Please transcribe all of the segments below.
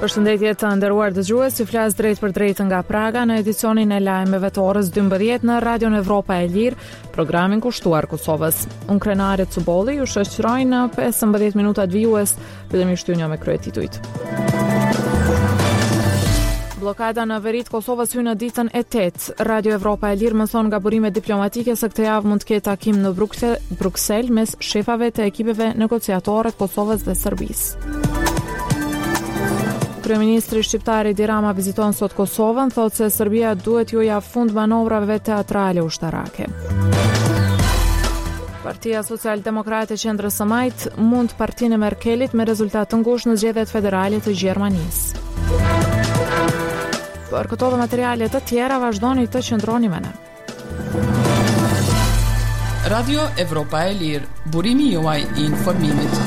Përshëndetje të nderuar dëgjues, ju flas drejt për drejt nga Praga në edicionin e lajmeve të orës 12 në Radion Evropa e Lirë, programin kushtuar Kosovës. Unë Krenare Cubolli ju shoqëroj në 15 minutat vijues, fillimisht një me kryetitujt. Blokada në veri të Kosovës hyn në ditën e 8. Radio Evropa e Lirë mëson nga burime diplomatike se këtë javë mund të ketë takim në Bruksel mes shefave të ekipeve negociatore të Kosovës dhe Serbisë. Kryeministri shqiptar Edi Rama viziton sot Kosovën, thotë se Serbia duhet ju jap fund manovrave teatrale ushtarake. Partia Social-Demokrate Qendrës së Majt mund partinë e Merkelit me rezultat të ngushtë në zgjedhjet federale të Gjermanisë. Për këto dhe materiale të tjera vazhdoni të qëndroni me ne. Radio Evropa e Lirë, burimi juaj i informimit.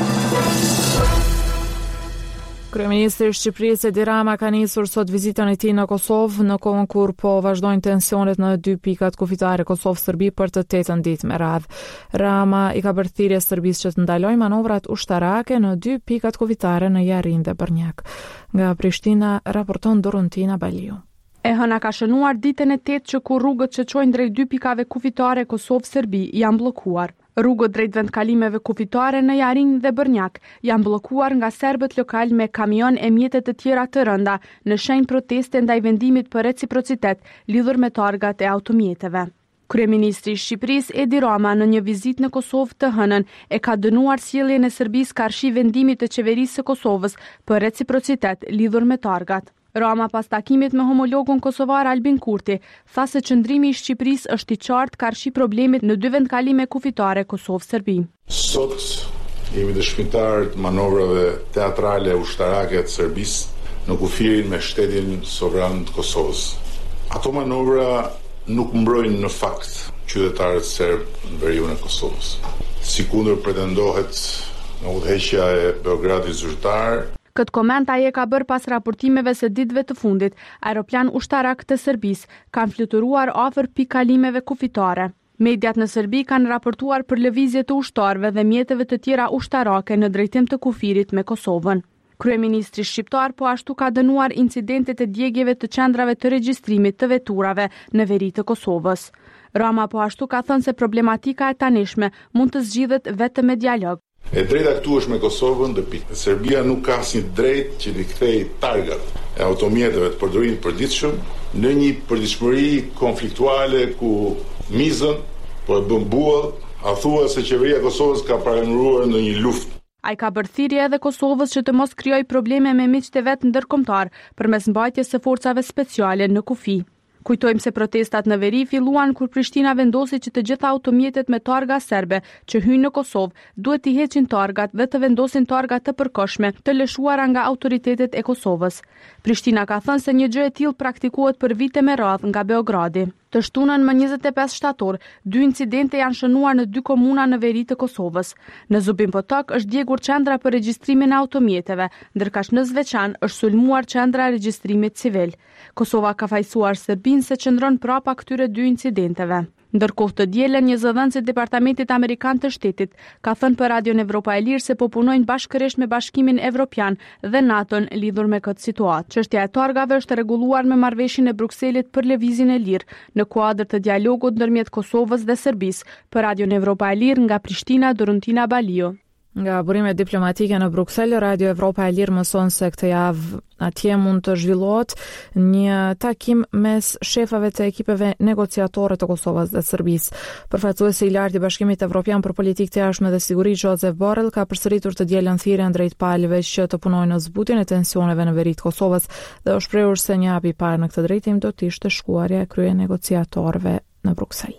Kryeministri i Shqipërisë Edi Rama ka nisur sot vizitën e tij në Kosovë, në kohën kur po vazhdojnë tensionet në dy pikat kufitare Kosovë-Serbi për të 8 ditë me radhë. Rama i ka bërë thirrje Serbisë që të ndalojë manovrat ushtarake në dy pikat kufitare në Jarin dhe Brnjak. Nga Prishtina raporton Doruntina Baliu. E hëna ka shënuar ditën e 8 që ku rrugët që çojnë drejt dy pikave kufitare Kosovë-Serbi janë bllokuar. Rrugët drejt vendkalimeve kufitare në Jarin dhe Brnjak janë bllokuar nga serbët lokal me kamion e mjetet të tjera të rënda në shenjë proteste ndaj vendimit për reciprocitet lidhur me targat e automjeteve. Kryeministri i Shqipërisë Edi Rama në një vizitë në Kosovë të hënën e ka dënuar sjelljen e Serbisë karshi vendimit të qeverisë së Kosovës për reciprocitet lidhur me targat. Rama pas takimit me homologun kosovar Albin Kurti, tha se qëndrimi i Shqipërisë është i qartë karshi problemit në dy vendkalime kufitare Kosovë-Serbi. Sot jemi dëshmitar të manovrave teatrale ushtarake të Serbisë në kufirin me shtetin sovran të Kosovës. Ato manovra nuk mbrojnë në fakt qytetarët serb në veriun e Kosovës. Sikundër pretendohet nga udhëheqja e Beogradit zyrtar. Këtë koment ai e ka bërë pas raportimeve se ditëve të fundit, aeroplan ushtarak të Serbisë kanë fluturuar afër pikkalimeve kufitare. Mediat në Serbi kanë raportuar për lëvizje të ushtarëve dhe mjeteve të tjera ushtarake në drejtim të kufirit me Kosovën. Kryeministri shqiptar po ashtu ka dënuar incidentet e djegjeve të qendrave të regjistrimit të veturave në veri të Kosovës. Rama po ashtu ka thënë se problematika e tanishme mund të zgjidhet vetëm me dialog. E drejta këtu është me Kosovën dhe pikë. Serbia nuk ka asnjë drejt që t'i kthejë targat e automjeteve të përdorimit përditshëm në një përditshmëri konfliktuale ku mizën po e bën buall, a thua se qeveria e Kosovës ka paraemëruar në një luftë. Ai ka bërë thirrje edhe Kosovës që të mos krijojë probleme me miqtë e vet ndërkombëtar përmes mbajtjes së forcave speciale në kufi. Kujtojmë se protestat në veri filluan kur Prishtina vendosi që të gjitha automjetet me targa serbe që hyjnë në Kosovë duhet t'i heqin targat dhe të vendosin targa të përkohshme të lëshuara nga autoritetet e Kosovës. Prishtina ka thënë se një gjë e tillë praktikohet për vite me radhë nga Beogradi. Të shtunën më 25 shtator, 2 incidente janë shënuar në 2 komuna në veri të Kosovës. Në Zubin Potok është djegur qendra për regjistrimin e automjeteve, ndërkaq në Zveçan është sulmuar qendra e regjistrimit civil. Kosova ka fajsuar Serbinë se qëndron prapa këtyre 2 incidenteve. Ndërkohë të dielën, një zëdhënës i Departamentit Amerikan të Shtetit ka thënë për Radion Evropa e Lirë se po punojnë bashkërisht me Bashkimin Evropian dhe NATO-n lidhur me këtë situatë. Çështja e targave është rregulluar me marrëveshjen e Brukselit për lëvizjen e lirë në kuadër të dialogut ndërmjet Kosovës dhe Serbisë. Për Radion Evropa e Lirë nga Prishtina, Doruntina Baliu. Nga burime diplomatike në Bruksel, Radio Evropa e Lirë mëson se këtë javë atje mund të zhvillohet një takim mes shefave të ekipeve negociatore të Kosovës dhe Serbisë. Përfaqësuesi i lartë i Bashkimit Evropian për Politikë të Jashtme dhe Siguri Joseph Borrell ka përsëritur të dielën thirrjen drejt palëve që të punojnë në zbutjen e tensioneve në veri të Kosovës dhe u shprehur se një hap i parë në këtë drejtim do të ishte shkuarja e krye negociatorëve në Bruksel.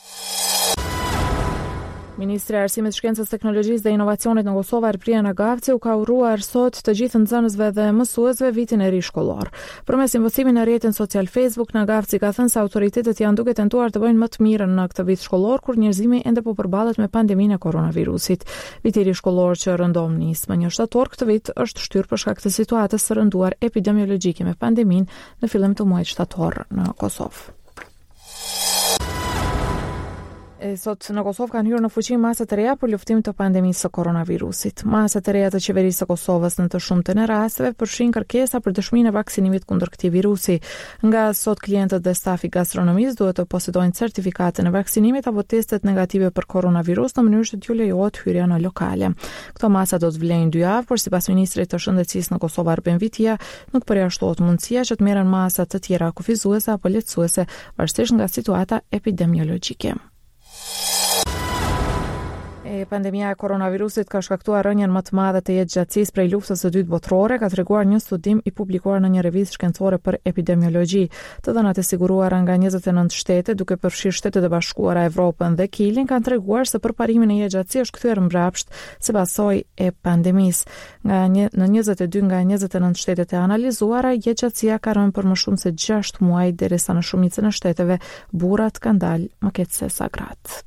Ministri i Arsimit, Shkencës, Teknologjisë dhe Inovacionit në Kosovë, Arpria Nagavci, u ka uruar sot të gjithë nxënësve dhe mësuesve vitin e ri shkollor. Përmes investimin në rrjetin social Facebook, Nagavci ka thënë se autoritetet janë duke tentuar të bëjnë më të mirën në këtë vit shkollor kur njerëzimi ende po përballet me pandeminë e koronavirusit. Viti i ri shkollor që rëndom nis më 1 shtator këtë vit është shtyrë për shkak të situatës së rënduar epidemiologjike me pandeminë në fillim të muajit shtator në Kosovë. Sot në Kosovë kanë hyrë në fuqi masa të reja për luftim të pandemisë së koronavirusit. Masa të reja të qeverisë së Kosovës në të shumtën e rasteve përfshin kërkesa për dëshminë e vaksinimit kundër këtij virusi. Nga sot klientët dhe stafi gastronomisë duhet të posedojnë certifikatën e vaksinimit apo testet negative për koronavirus në mënyrë që t'ju lejohet hyrja në lokale. Këto masa do të vlejnë 2 javë, por sipas ministrit të shëndetësisë në Kosovë Arben Vitia, nuk përjashtohet mundësia që të merren masa të tjera kufizuese apo lehtësuese varësisht nga situata epidemiologjike. Pandemia e koronavirusit ka shkaktuar rënien më të madhe të jetëgjatësisë prej luftës së dytë botërore, ka treguar një studim i publikuar në një revistë shkencore për epidemiologji. Të dhënat e siguruara nga 29 shtete, duke përfshirë Shtetet e Bashkuara, Evropën dhe Kilin, kanë treguar se përparimin e jetëgjatësisë është kthyer mbrapsht si pasojë e pandemisë. Në 22 nga 29 shtetet e analizuara, jetëgjatësia ka rënë për më shumë se 6 muaj, derisa në shumicën e shteteve burrat kanë dalë më keq se sa gratë.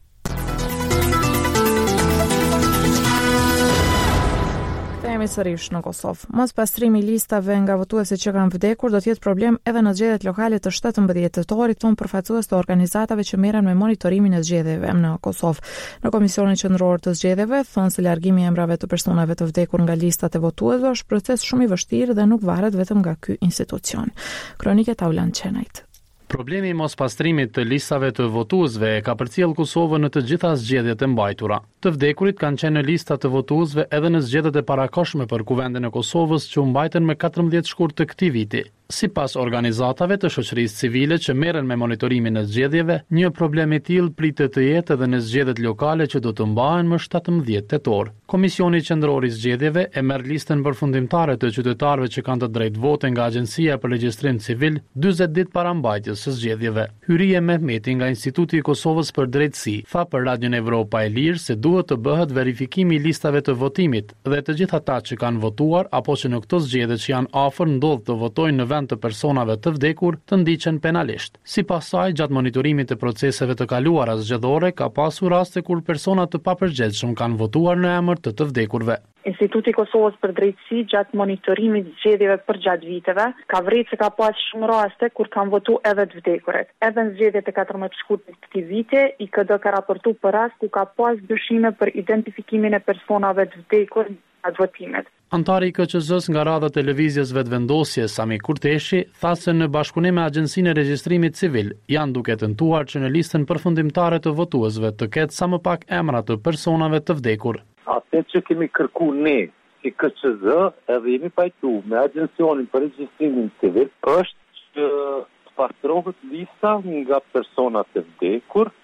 Kthehemi sërish në Kosovë. Mos pastrimi i listave nga votuesit që kanë vdekur do të jetë problem edhe në zgjedhjet lokale të 17 tetorit, thon përfaqësues të organizatave që merren me monitorimin e zgjedhjeve në Kosovë. Në Komisionin Qendror të Zgjedhjeve thonë se largimi i emrave të personave të vdekur nga listat e votuesve është proces shumë i vështirë dhe nuk varet vetëm nga ky institucion. Kronikë Taulan Çenajt. Problemi i mospastrimit të listave të votuesve ka përcjell Kosovën në të gjitha zgjedhjet e mbajtura. Të vdekurit kanë qenë në listat të votuesve edhe në zgjedhjet e parakohshme për Kuvendin e Kosovës që u mbajtën me 14 shkurt të këtij viti. Sipas organizatave të shoqërisë civile që merren me monitorimin e zgjedhjeve, një problem i tillë pritet të jetë edhe në zgjedhjet lokale që do të mbahen më 17 tetor. Komisioni Qendror i Zgjedhjeve e merr listën përfundimtare të qytetarëve që kanë të drejtë vote nga Agjencia për Regjistrim Civil 40 ditë para mbajtjes së zgjedhjeve. Hyrie Mehmeti nga Instituti i Kosovës për Drejtësi tha për Radion Evropa e Lirë se duhet të bëhet verifikimi i listave të votimit dhe të gjithë ata që kanë votuar apo që në këto zgjedhje që janë afër ndodh të votojnë në vend të personave të vdekur të ndiqen penalisht. Sipas saj, gjatë monitorimit të proceseve të kaluara zgjedhore ka pasur raste kur persona të papërgjegjshëm kanë votuar në emër të vdekurve. Instituti i Kosovës për Drejtësi gjatë monitorimit zgjedhjeve për gjatë viteve ka vërejtë se ka pas shumë raste kur kanë votu edhe të vdekurit. Edhe në zgjedhjet e 14 shkurtit të këtij viti, IKD ka raportu për rast ku ka pas dyshime për identifikimin e personave të vdekur atë votimet. Antari i KQZ-s nga radha televizjes Vetëvendosje Sami Kurteshi tha se në bashkëpunim me Agjencinë e Regjistrimit Civil janë duke tentuar që në listën përfundimtare të votuesve të ketë sa më pak emra të personave të vdekur. Atë që kemi kërku ne si KQZ edhe jemi pajtu me Agjencionin për Regjistrimin Civil është që pastrohet lista nga personat e vdekur